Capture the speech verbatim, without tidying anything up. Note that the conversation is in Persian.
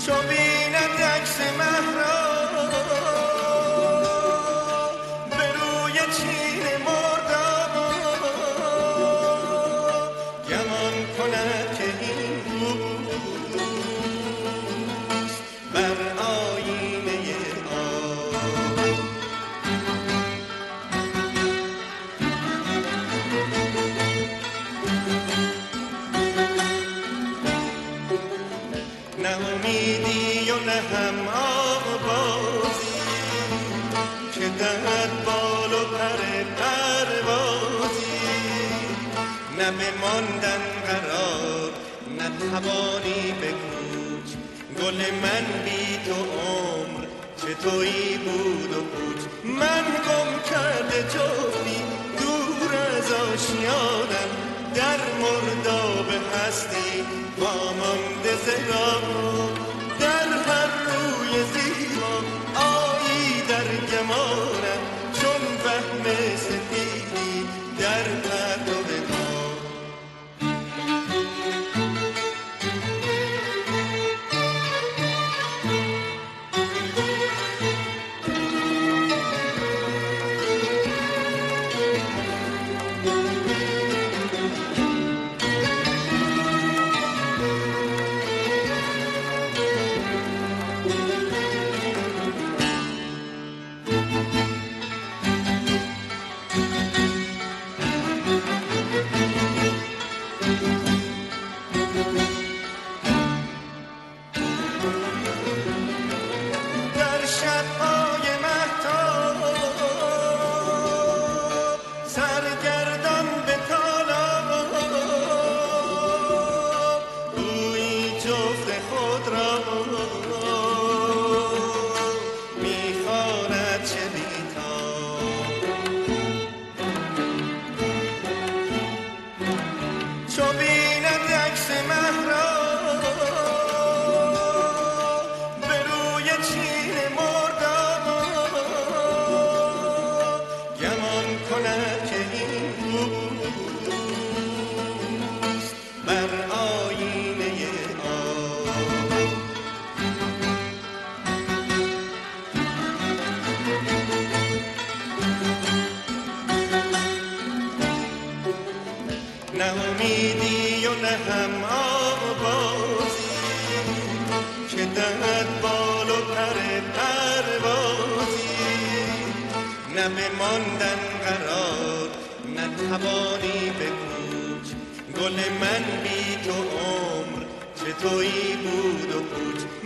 چو بیند عکس مه را به روی چین مرداب گمان کند که این روز بر آینه آب. نه امیدی و نه هم آوازی که دهد بال و پر پروازی، نه بماندن قرار نه توانی به کوچ. گل من بی تو عمر چطوری بود و پوچ. من گم کرده جفتی دور از آشیانم، در مرداب هستی وامانده ز راه. در هر روی زیبا آیی در گمانم، چون وهم سپیدی در پرتو ما. چو بیند عکس مه را به روی چین مرداب گمان کند که این روز بر آینه آب. نه امیدی و نه هم آوازی که دهد بال و پر پروازی، نه بماندن قرار نه توانی به کوچ. گل من بی تو عمر چطوری بود و پوچ.